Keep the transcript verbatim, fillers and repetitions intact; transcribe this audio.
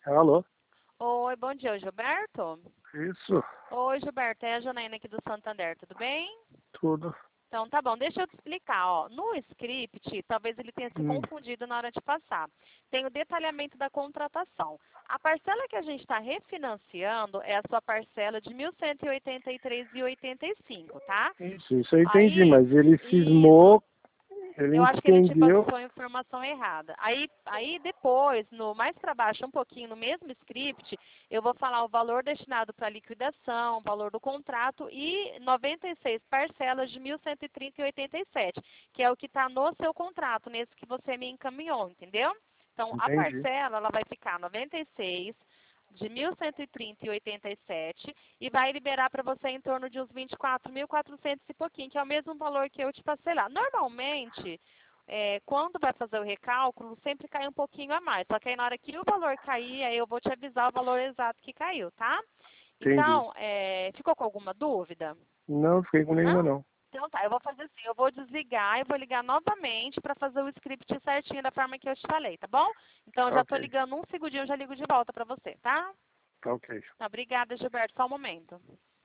Alô? Oi, bom dia, Gilberto. Isso, Oi, Gilberto, é a Janaína aqui do Santander, tudo bem? tudo. Então tá bom, deixa eu te explicar, ó. No script, talvez ele tenha se Hum. confundido na hora de passar. Tem o detalhamento da contratação. A parcela que a gente está refinanciando é a sua parcela de mil cento e oitenta e três reais e oitenta e cinco centavos, tá? Isso, isso eu entendi, Aí, mas ele isso. cismou, ele Eu acho que ele te entendeu. passou a informação errada. Aí, aí depois, no mais para baixo, um pouquinho, no mesmo script, eu vou falar o valor destinado para liquidação, o valor do contrato e noventa e seis parcelas de mil cento e trinta reais e oitenta e sete centavos, que é o que está no seu contrato, nesse que você me encaminhou, entendeu? Então, a Entendi. parcela ela vai ficar noventa e seis de mil cento e trinta reais e oitenta e sete e vai liberar para você em torno de uns vinte e quatro mil e quatrocentos e pouquinho, que é o mesmo valor que eu te passei lá. Normalmente, é, quando vai fazer o recálculo, sempre cai um pouquinho a mais. Só que aí na hora que o valor cair, aí eu vou te avisar o valor exato que caiu, tá? Entendi. Então, é, ficou com alguma dúvida? Não, fiquei com nenhuma Não? não. Então tá, eu vou fazer assim, eu vou desligar e vou ligar novamente para fazer o script certinho da forma que eu te falei, tá bom? Então eu Tá já tô ok, ligando um segundinho, eu já ligo de volta para você, tá? tá ok. Tá, obrigada, Gilberto. Só um momento.